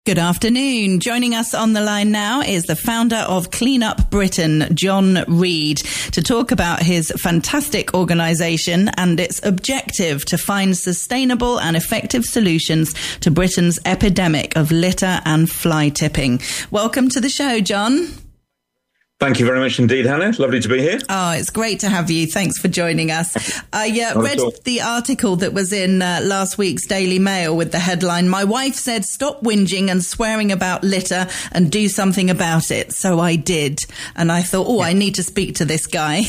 Good afternoon. Joining us on the line now is the founder of Clean Up Britain, John Reid, to talk about his fantastic organisation and its objective to find sustainable and effective solutions to Britain's epidemic of litter and fly tipping. Welcome to the show, John. Thank you very much indeed, Hannah. Lovely to be here. Oh, it's great to have you. Thanks for joining us. I read the article that was in last week's Daily Mail with the headline, "My wife said stop whinging and swearing about litter and do something about it." So I did. And I thought, I need to speak to this guy.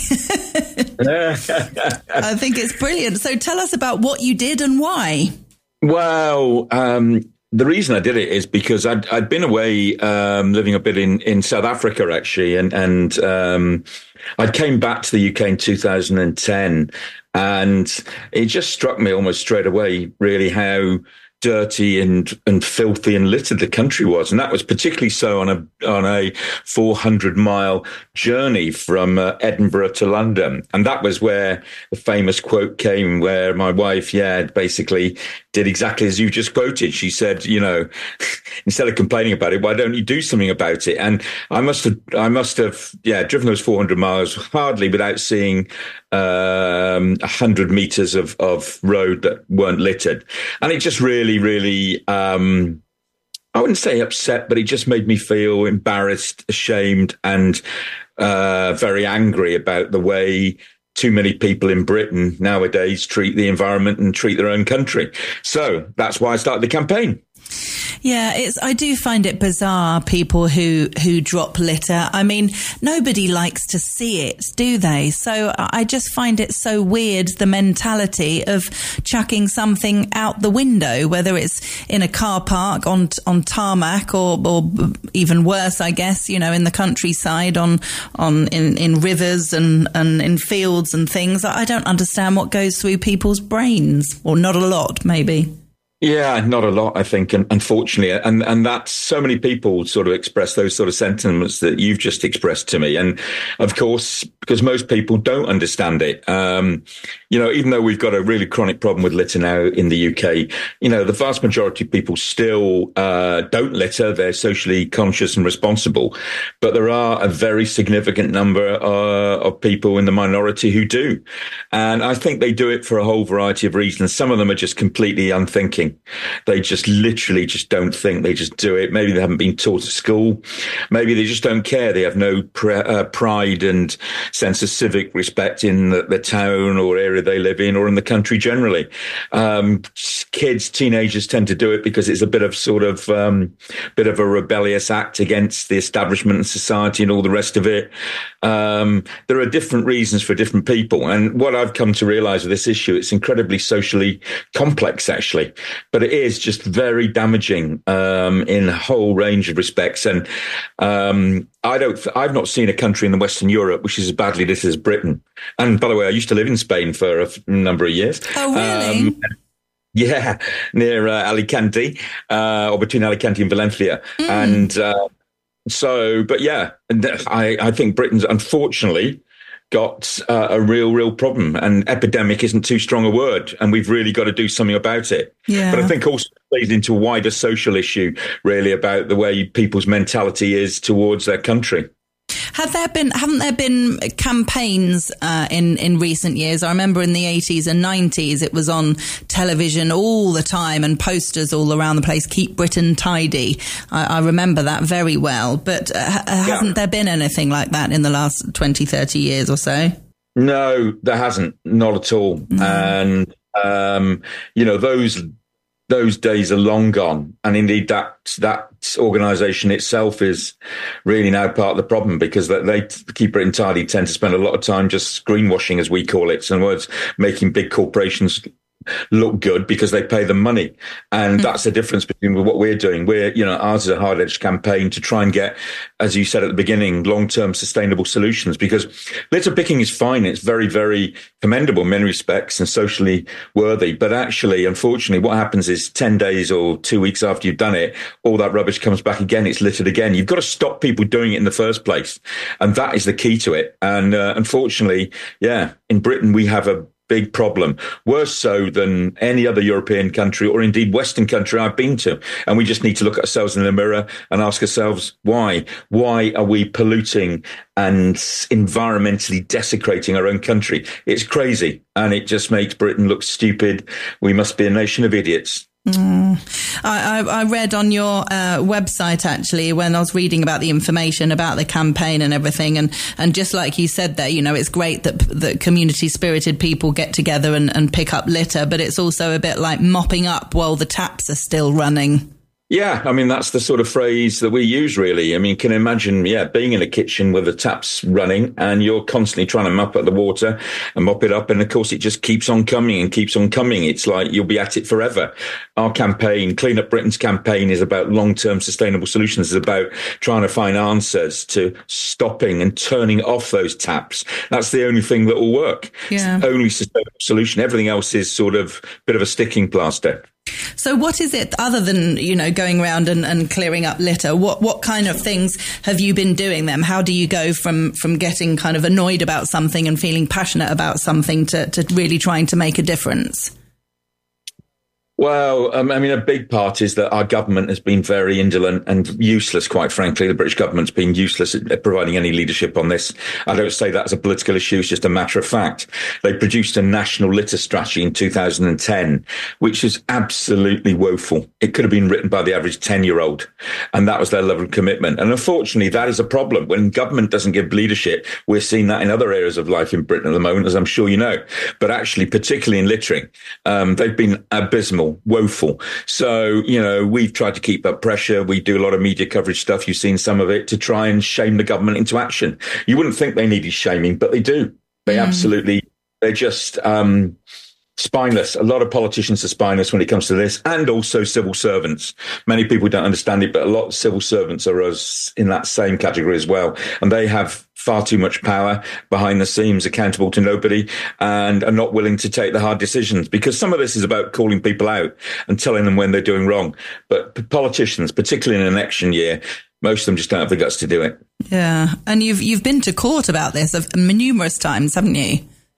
I think it's brilliant. So tell us about what you did and why. Well, the reason I did it is because I'd been away living a bit in South Africa, actually, and I came back to the UK in 2010, and it just struck me almost straight away, really, how dirty and filthy and littered the country was. And that was particularly so on a 400-mile journey from Edinburgh to London. And that was where the famous quote came, where my wife, basically did exactly as you just quoted. She said, instead of complaining about it, why don't you do something about it? And I must have driven those 400 miles hardly without seeing 100 meters of road that weren't littered. And it just really, I wouldn't say upset, but it just made me feel embarrassed, ashamed, and very angry about the way too many people in Britain nowadays treat the environment and treat their own country. So that's why I started the campaign. Yeah, I do find it bizarre, people who drop litter. I mean, nobody likes to see it, do they? So I just find it so weird, the mentality of chucking something out the window, whether it's in a car park, on tarmac, or even worse, I guess, in the countryside, in rivers and in fields and things. I don't understand what goes through people's brains, or not a lot, maybe. Yeah, not a lot, I think, and unfortunately, and that's so many people sort of express those sort of sentiments that you've just expressed to me. And of course, because most people don't understand it, even though we've got a really chronic problem with litter now in the UK, the vast majority of people still don't litter. They're socially conscious and responsible. But there are a very significant number of people in the minority who do. And I think they do it for a whole variety of reasons. Some of them are just completely unthinking. They just literally just don't think. They just do it. Maybe they haven't been taught at school. Maybe they just don't care. They have no pride and sense of civic respect in the town or area they live in, or in the country generally. Teenagers tend to do it because it's a bit of a rebellious act against the establishment and society and all the rest of it. There are different reasons for different people. And what I've come to realize with this issue, it's incredibly socially complex, actually. But it is just very damaging in a whole range of respects. And I've not seen a country in the Western Europe which is as badly littered as Britain. And by the way, I used to live in Spain for a number of years. Oh, really? Yeah, near Alicante, or between Alicante and Valencia. And I think Britain's unfortunately got a real problem, and epidemic isn't too strong a word, and we've really got to do something about it. Yeah. But I think also it plays into a wider social issue, really, about the way people's mentality is towards their country. Haven't there been campaigns in recent years? I remember in the 80s and 90s, it was on television all the time and posters all around the place, "Keep Britain Tidy." I remember that very well. But hasn't there been anything like that in the last 20, 30 years or so? No, there hasn't. Not at all. No. And, those days are long gone. And indeed, that organisation itself is really now part of the problem, because they Keep Britain Tidy tend to spend a lot of time just greenwashing, as we call it. So in other words, making big corporations look good because they pay them money. And that's the difference between what we're doing. Ours is a hard-edged campaign to try and get, as you said at the beginning, long-term sustainable solutions, because litter picking is fine. It's very, very commendable in many respects and socially worthy. But actually, unfortunately, what happens is 10 days or 2 weeks after you've done it, all that rubbish comes back again. It's littered again. You've got to stop people doing it in the first place. And that is the key to it. And unfortunately, in Britain, we have a big problem, worse so than any other European country or indeed Western country I've been to. And we just need to look at ourselves in the mirror and ask ourselves, why? Why are we polluting and environmentally desecrating our own country? It's crazy, and it just makes Britain look stupid. We must be a nation of idiots. I read on your website, actually, when I was reading about the information about the campaign and everything, and just like you said there, you know, it's great that community spirited people get together and pick up litter, but it's also a bit like mopping up while the taps are still running. Yeah, I mean, that's the sort of phrase that we use, really. I mean, can you imagine, being in a kitchen with the taps running and you're constantly trying to mop up the water and mop it up. And of course, it just keeps on coming and keeps on coming. It's like you'll be at it forever. Our campaign, Clean Up Britain's campaign, is about long-term sustainable solutions. It's about trying to find answers to stopping and turning off those taps. That's the only thing that will work. Yeah. It's the only sustainable solution. Everything else is sort of a bit of a sticking plaster. So what is it, other than, you know, going around and clearing up litter, what kind of things have you been doing then? How do you go from getting kind of annoyed about something and feeling passionate about something to really trying to make a difference? Well, I mean, a big part is that our government has been very indolent and useless, quite frankly. The British government's been useless at providing any leadership on this. I don't say that as a political issue. It's just a matter of fact. They produced a national litter strategy in 2010, which is absolutely woeful. It could have been written by the average 10-year-old, and that was their level of commitment. And unfortunately, that is a problem. When government doesn't give leadership, we're seeing that in other areas of life in Britain at the moment, as I'm sure you know. But actually, particularly in littering, they've been abysmal. Woeful. So, you know, we've tried to keep up pressure. We do a lot of media coverage stuff. You've seen some of it, to try and shame the government into action. You wouldn't think they needed shaming, but they do. They absolutely, they're just spineless. A lot of politicians are spineless when it comes to this, and also civil servants. Many people don't understand it, but a lot of civil servants are us in that same category as well. And they have far too much power behind the scenes, accountable to nobody, and are not willing to take the hard decisions, because some of this is about calling people out and telling them when they're doing wrong. But politicians, particularly in an election year, most of them just don't have the guts to do it. Yeah. And you've been to court about this numerous times, haven't you?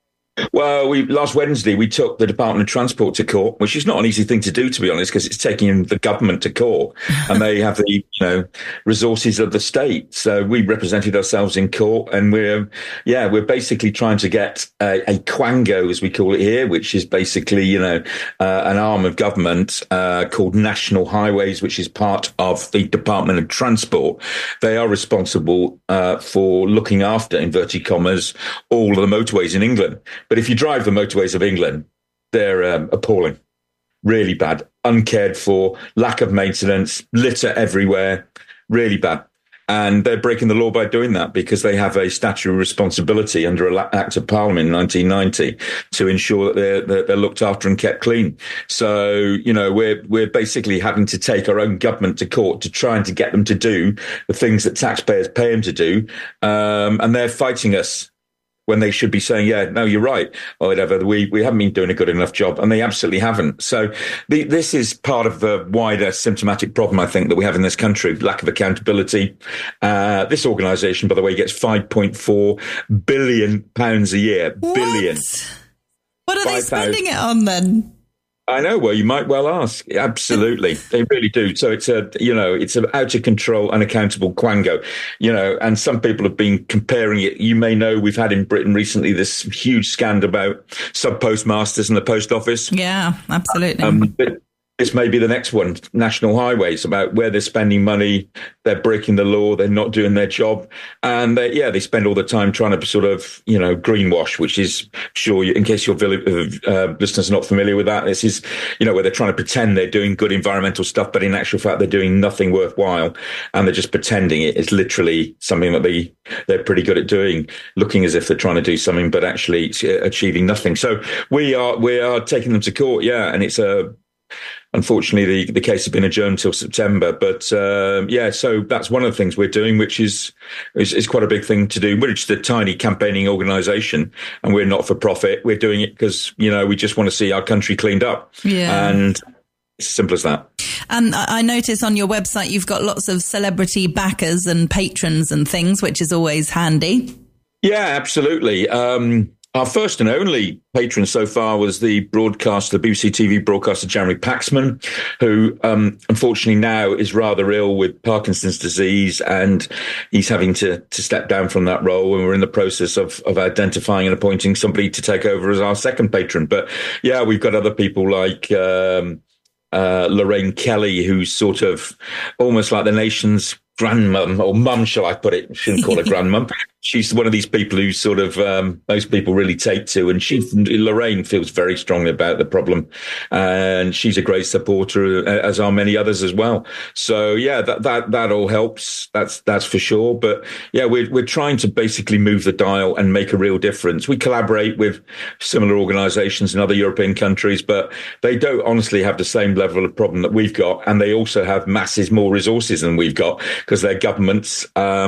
Well, last Wednesday, we took the Department of Transport to court, which is not an easy thing to do, to be honest, because it's taking the government to court, and they have the, resources of the state. So we represented ourselves in court, and we're basically trying to get a quango, as we call it here, which is basically, an arm of government called National Highways, which is part of the Department of Transport. They are responsible for looking after, inverted commas, all of the motorways in England. But if you drive the motorways of England, they're appalling, really bad, uncared for, lack of maintenance, litter everywhere, really bad. And they're breaking the law by doing that, because they have a statutory responsibility under an Act of Parliament in 1990 to ensure that they're looked after and kept clean. So, we're basically having to take our own government to court to try and to get them to do the things that taxpayers pay them to do. And they're fighting us, when they should be saying, yeah, no, you're right, or whatever. We haven't been doing a good enough job, and they absolutely haven't. So this is part of the wider symptomatic problem, I think, that we have in this country, lack of accountability. This organisation, by the way, gets £5.4 billion a year. What? Billion. What are they spending it on then? I know. Well, you might well ask. Absolutely. They really do. So it's an out of control, unaccountable quango, and some people have been comparing it. You may know we've had in Britain recently this huge scandal about sub-postmasters in the post office. Yeah, absolutely. But this may be the next one, National Highways, about where they're spending money. They're breaking the law. They're not doing their job. And they spend all the time trying to sort of, greenwash, which is, sure, in case your listeners are not familiar with that, this is, where they're trying to pretend they're doing good environmental stuff, but in actual fact, they're doing nothing worthwhile. And they're just pretending it is literally something that they're pretty good at doing, looking as if they're trying to do something, but actually achieving nothing. So we are taking them to court. Yeah. And it's unfortunately, the case has been adjourned till September. But so that's one of the things we're doing, which is quite a big thing to do. We're just a tiny campaigning organisation, and we're not for profit. We're doing it because we just want to see our country cleaned up. Yeah. And it's as simple as that. And I notice on your website you've got lots of celebrity backers and patrons and things, which is always handy. Yeah, absolutely. Our first and only patron so far was the BBC TV broadcaster Jeremy Paxman, who unfortunately now is rather ill with Parkinson's disease, and he's having to step down from that role. And we're in the process of identifying and appointing somebody to take over as our second patron. But yeah, we've got other people like Lorraine Kelly, who's sort of almost like the nation's grandmum, or mum, shall I put it? Shouldn't call her grandmum. She's one of these people who sort of most people really take to, and Lorraine feels very strongly about the problem, and she's a great supporter, as are many others as well. So yeah, that all helps. That's for sure. But yeah, we're trying to basically move the dial and make a real difference. We collaborate with similar organisations in other European countries, but they don't honestly have the same level of problem that we've got, and they also have masses more resources than we've got because their governments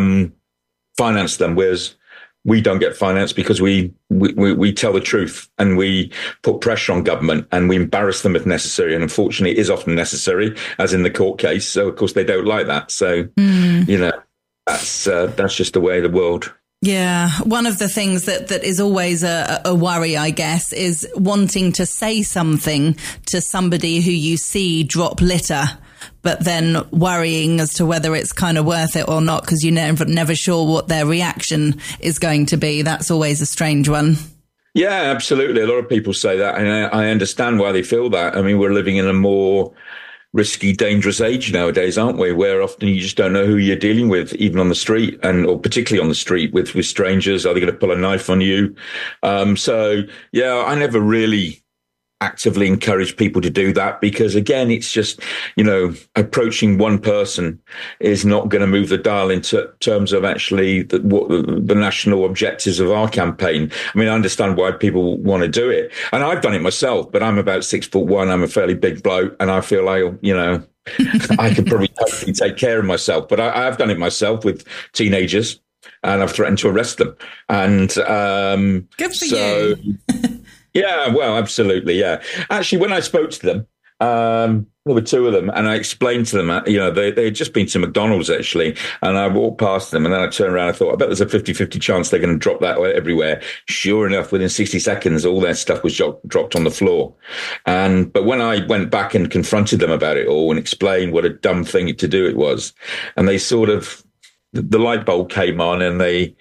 finance them, whereas we don't get financed because we tell the truth and we put pressure on government and we embarrass them if necessary. And unfortunately, it is often necessary, as in the court case. So, of course, they don't like that. So, you know, that's just the way of the world. Yeah. One of the things that is always a worry, I guess, is wanting to say something to somebody who you see drop litter, but then worrying as to whether it's kind of worth it or not, because you're never sure what their reaction is going to be. That's always a strange one. Yeah, absolutely. A lot of people say that, and I understand why they feel that. I mean, we're living in a more risky, dangerous age nowadays, aren't we? Where often you just don't know who you're dealing with, even on the street, or particularly on the street with strangers. Are they going to pull a knife on you? So, yeah, I never really actively encourage people to do that, because again, it's just, you know, approaching one person is not going to move the dial in terms of actually the national objectives of our campaign. I mean, I understand why people want to do it, and I've done it myself, but I'm about 6'1". I'm a fairly big bloke, and I feel like, you know, I could probably totally take care of myself, but I've done it myself with teenagers, and I've threatened to arrest them. And good for you. Yeah, well, absolutely, yeah. Actually, when I spoke to them, there were two of them, and I explained to them, you know, they had just been to McDonald's, actually, and I walked past them, and then I turned around and I thought, I bet there's a 50-50 chance they're going to drop that everywhere. Sure enough, within 60 seconds, all their stuff was dropped on the floor. But when I went back and confronted them about it all and explained what a dumb thing to do it was, and they sort of, the light bulb came on, and they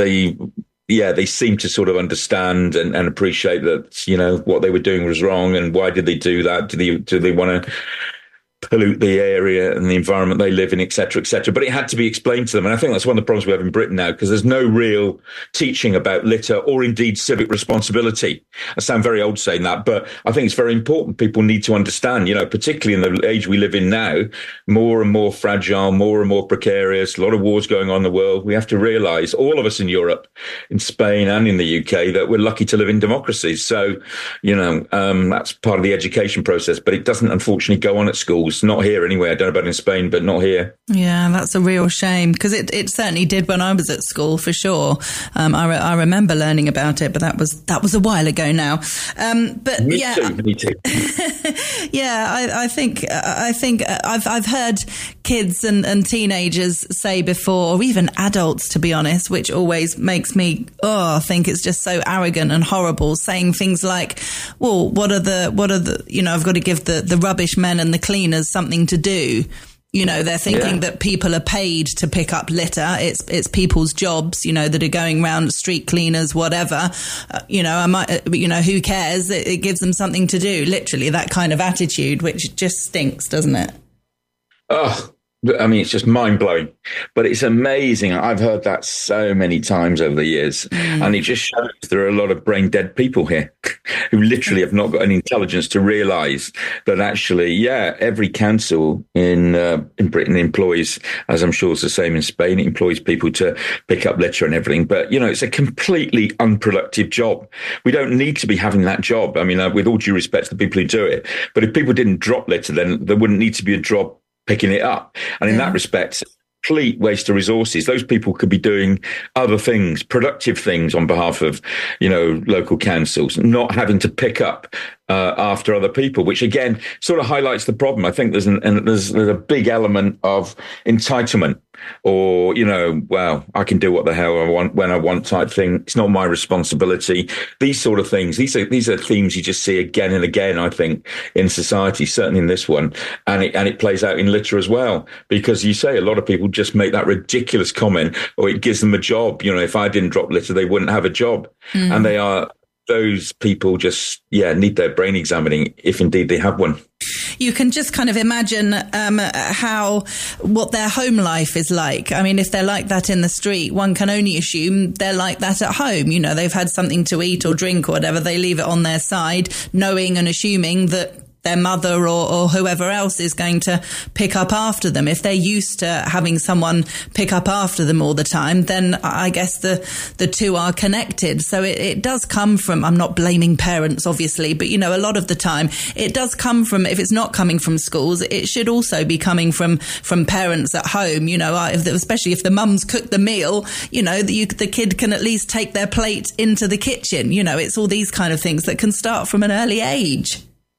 seem to sort of understand and appreciate that, you know, what they were doing was wrong, and why did they do that? Do they want to pollute the area and the environment they live in, et cetera, et cetera. But it had to be explained to them. And I think that's one of the problems we have in Britain now, because there's no real teaching about litter or indeed civic responsibility. I sound very old saying that, but I think it's very important. People need to understand, you know, particularly in the age we live in now, more and more fragile, more and more precarious, a lot of wars going on in the world. We have to realize, all of us in Europe, in Spain and in the UK, that we're lucky to live in democracies. So, you know, that's part of the education process, but it doesn't unfortunately go on at schools. Not here anyway. I don't know about in Spain, but not here. Yeah, that's a real shame, because it certainly did when I was at school, for sure. I remember learning about it, but that was a while ago now. But me too. Yeah, I think I've heard kids and teenagers say before, or even adults, to be honest, which always makes me think it's just so arrogant and horrible, saying things like, well, what are the you know, I've got to give the rubbish men and the cleaners something to do. You know, they're thinking that people are paid to pick up litter. It's people's jobs, you know, that are going around, street cleaners, whatever. You know, who cares? It gives them something to do. Literally that kind of attitude, which just stinks, doesn't it? Oh, I mean, it's just mind-blowing, but it's amazing. I've heard that so many times over the years, and it just shows there are a lot of brain-dead people here who literally have not got any intelligence to realise that actually, every council in Britain employs, as I'm sure it's the same in Spain, it employs people to pick up litter and everything. But, you know, it's a completely unproductive job. We don't need to be having that job. I mean, with all due respect to the people who do it, but if people didn't drop litter, then there wouldn't need to be a job picking it up. And in that respect, complete waste of resources. Those people could be doing other things, productive things on behalf of, you know, local councils, not having to pick up after other people, which again sort of highlights the problem. I think there's a big element of entitlement, or, well, I can do what the hell I want when I want type thing. It's not my responsibility. These sort of things. These are themes you just see again and again, I think, in society, certainly in this one. And it plays out in litter as well, because you say a lot of people just make that ridiculous comment, or it gives them a job. If I didn't drop litter, they wouldn't have a job. And those people just, need their brain examining, if indeed they have one. You can just kind of imagine what their home life is like. I mean, if they're like that in the street, one can only assume they're like that at home. They've had something to eat or drink or whatever. They leave it on their side, knowing and assuming that their mother or whoever else is going to pick up after them. If they're used to having someone pick up after them all the time, then I guess the two are connected. So it does come from, I'm not blaming parents, obviously, but, a lot of the time it does come from, if it's not coming from schools, it should also be coming from parents at home. Especially if the mum's cooked the meal, the kid can at least take their plate into the kitchen. It's all these kind of things that can start from an early age.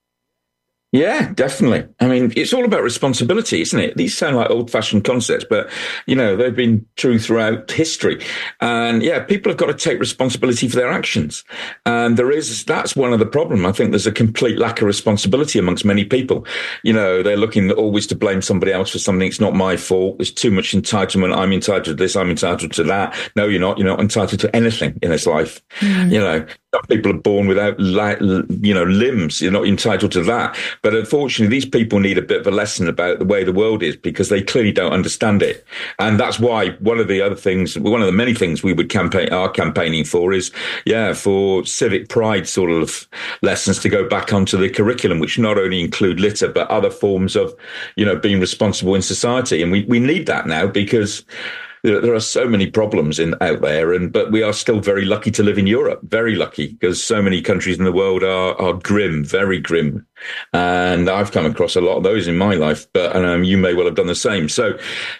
Yeah, definitely. I mean, it's all about responsibility, isn't it? These sound like old-fashioned concepts, but, they've been true throughout history. And, people have got to take responsibility for their actions. And that's one of the problems. I think there's a complete lack of responsibility amongst many people. They're looking always to blame somebody else for something. It's not my fault. There's too much entitlement. I'm entitled to this. I'm entitled to that. No, you're not. You're not entitled to anything in this life. Some people are born without, limbs. You're not entitled to that. But unfortunately, these people need a bit of a lesson about the way the world is, because they clearly don't understand it. And that's why one of the many things we would are campaigning for is, for civic pride sort of lessons to go back onto the curriculum, which not only include litter, but other forms of, being responsible in society. And we need that now, because there are so many problems out there, but we are still very lucky to live in Europe. Very lucky, because so many countries in the world are grim, very grim. And I've come across a lot of those in my life, but you may well have done the same. So,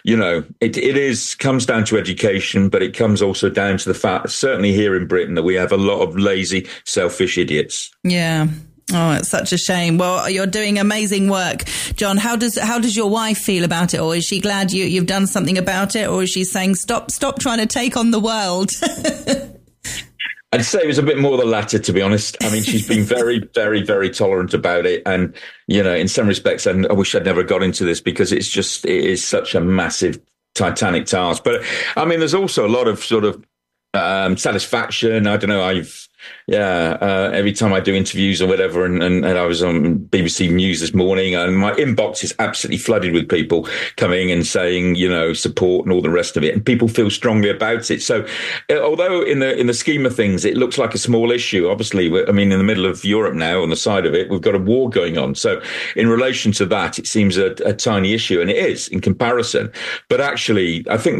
it comes down to education, but it comes also down to the fact, certainly here in Britain, that we have a lot of lazy, selfish idiots. Yeah. Oh, it's such a shame. Well, you're doing amazing work, John. How does your wife feel about it? Or is she glad you've done something about it? Or is she saying, stop trying to take on the world? I'd say it was a bit more the latter, to be honest. I mean, she's been very, very, very tolerant about it. And, in some respects, and I wish I'd never got into this, because it is such a massive, titanic task. But I mean, there's also a lot of sort of satisfaction. I don't know. Every time I do interviews or whatever, and I was on BBC News this morning, and my inbox is absolutely flooded with people coming and saying, support and all the rest of it, and people feel strongly about it. So, although in the scheme of things, it looks like a small issue, obviously, I mean, in the middle of Europe now, on the side of it, we've got a war going on. So, in relation to that, it seems a tiny issue, and it is in comparison. But actually, I think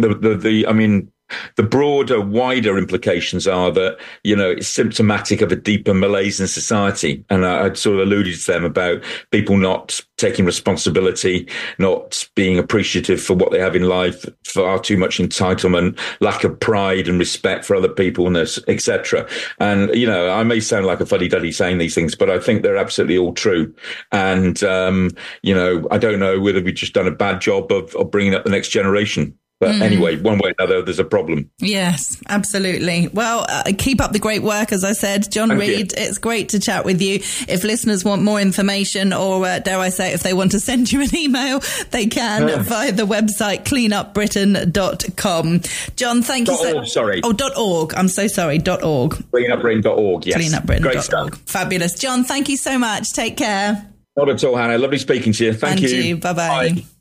the broader, wider implications are that, it's symptomatic of a deeper malaise in society. And I sort of alluded to them about people not taking responsibility, not being appreciative for what they have in life, far too much entitlement, lack of pride and respect for other people, etc. And, I may sound like a fuddy-duddy saying these things, but I think they're absolutely all true. And, I don't know whether we've just done a bad job of bringing up the next generation. But anyway, one way or another, there's a problem. Yes, absolutely. Well, keep up the great work, as I said. John Reid, it's great to chat with you. If listeners want more information, or dare I say, if they want to send you an email, they can via the website cleanupbritain.com. John, thank you. Sorry. Oh, .org. I'm so sorry. .org. Cleanupbritain.org, yes. Cleanupbritain.org. Great stuff. Fabulous. John, thank you so much. Take care. Not at all, Hannah. Lovely speaking to you. Thank you. Bye-bye. Bye.